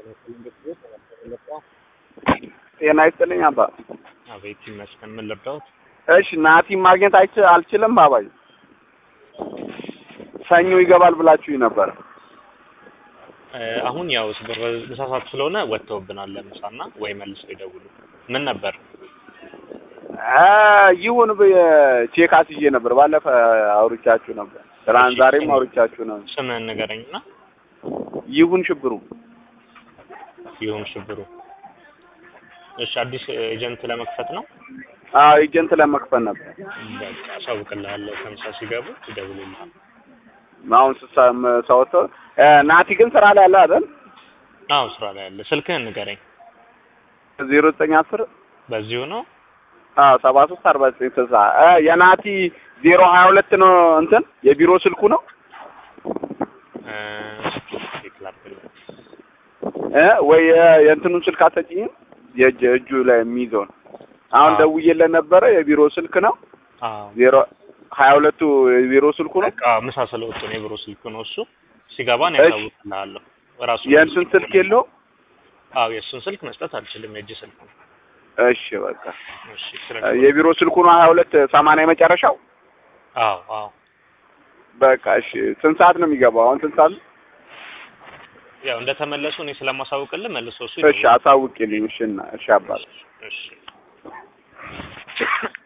ጤና ይስጥልኝ አባ። አቤት ይመስገን። ምን ልርዳዎት? እሺ ናቲ ማግኘት አልችልም አባዬ። ሰኞ ይገባል ብላችሁኝ ነበር። አሁን ያው በሰዓት ስለሆነ ወጥተውብናል ለምሳና ወይ መልሰው ይደውሉ። ምን ነበር? ይሁን ቼክ አስይዤ ነበር። ባለፈ አውርቻችሁ ነበር። ትናንት ዛሬም አውርቻችሁ ነበር። ስምህን ንገረኝና። ይሁን ሽብሩ። ይሁን ሽብሩ። እሺ አዲስ ኤጀንት ለመክፈት ነው? አዎ ኤጀንት ለመክፈት ነበር። በቃ አሳውቅልሃለሁ። ከምሳ ሲገቡ ይደውሉልሃል። አሁን ሰውቶ ናቲ ግን ስራ ላይ አለ አይደል? አዎ ስራ ላይ አለ። ስልክህን ንገረኝ። 0910 በዚሁ ነው? 7349 የናቲ 022 ነው እንትን የቢሮ ስልኩ ነው። ወይ የእንትኑን ስልክ አትሰጪኝም? የእጁ ላይ የሚይዘው ነው። አሁን ደውዬለት ነበረ። የቢሮ ስልክ ነው። 022 የቢሮ ስልኩ ነው። በቃ ምሳ ስለወጡ ነው የቢሮ ስልኩ ነው እሱ። ሲገባ ነው ያሳውቅልሃለሁ። ራሱ የእንትን ስልክ የለውም? አዎ የእሱን ስልክ መስጠት አልችልም። የእጅ ስልክ ነው። እሺ በቃ እሺ። የቢሮ ስልኩ ነው 2280 መጨረሻው? አዎ አዎ። በቃ እሺ። ስንት ሰዓት ነው የሚገባው? አሁን ስንት ሰዓት? ያው እንደተመለሱ እኔ ስለማሳውቅልህ መልሶ እሱ እሺ አሳውቅልኝ። እሺ እና እሺ አባል እሺ